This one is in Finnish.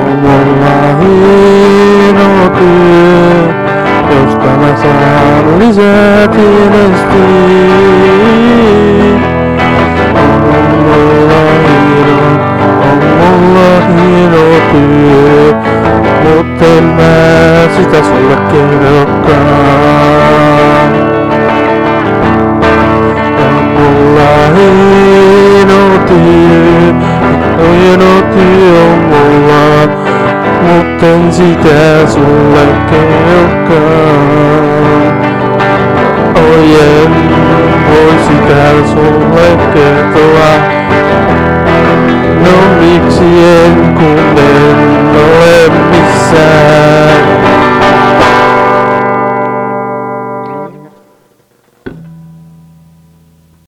mulla hieno työ, josta mä saan lisää tienesti. On mulla hieno työ, mut en mä sitä sulle kerrokaan. On mulla hieno työ on mulla, mut en sitä sulle kerrokaan. Oi en voi sitä sulle kertoa. No miksi en kun en ole missään.